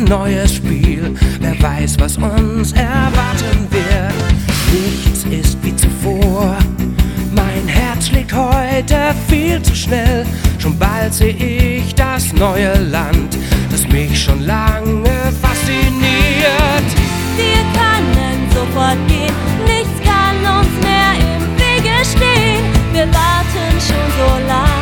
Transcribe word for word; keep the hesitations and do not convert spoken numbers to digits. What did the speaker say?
neues Spiel. Wer weiß, was uns erwarten wird. Nichts ist wie zuvor. Mein Herz schlägt heute viel zu schnell. Schon bald seh ich das neue Land, das mich schon lange fasziniert. Wir können sofort gehen, nichts kann uns mehr im Wege stehen. Wir warten schon so lange.